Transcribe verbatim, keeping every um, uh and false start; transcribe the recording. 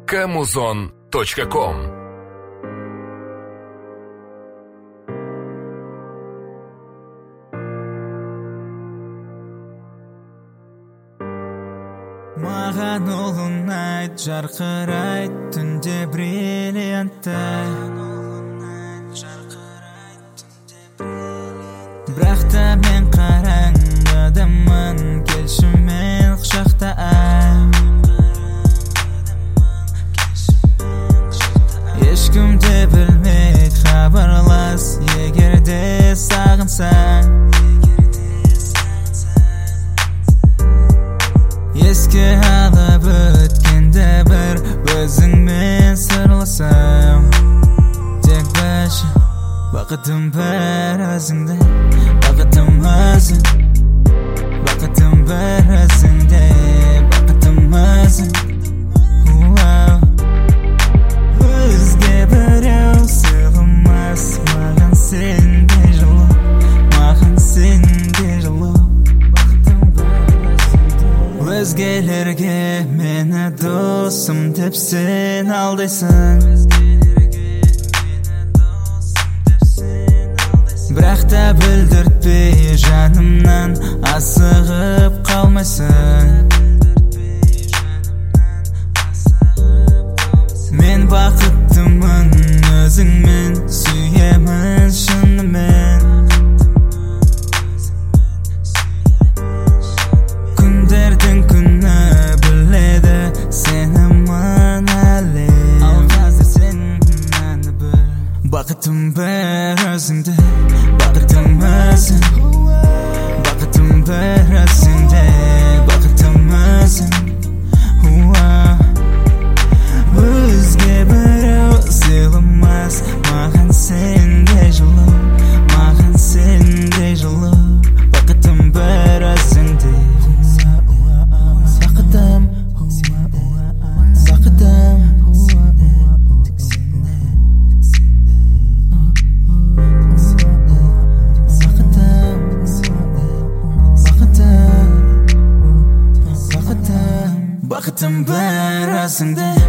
камузон точка ком. Маған ұлын айт, жарқырайт, түнде бриллианттай. Бірақ та мен қараңғыдамын, келші мен құшақта ай. Ешкім де білмейді, хабарлас, егер де сағынсаң. Еске алып өткенде бір өзіңмен сырласам. Тек білші, бақытым бір өзіңде, бақытым өзің. Бақытым бір өзіңде, бақытым өзің. Өзге біреу сыйламас, маған сендей жылу, маған сендей жылу. Өзгелерге мені досым деп сен алдайсың. Бірақ та білдіртпей жанымнан асығып қалмайсың. Мен бақыттымын өзіңмен, сүйемін шынымен. Күндердің күні біледі сені мұн әлі. Ал қазір сен мәні біл. Бақытым бір өзіңде, бақытым өзің. Бақытым бір өзіңде, бақытым өзің. Өзге біреу сыйламас, маған сендей жылу, маған сендей жылу. Бақытым бір өзіңде. Бақытым, бақытым. Бақытым бір өзіңде.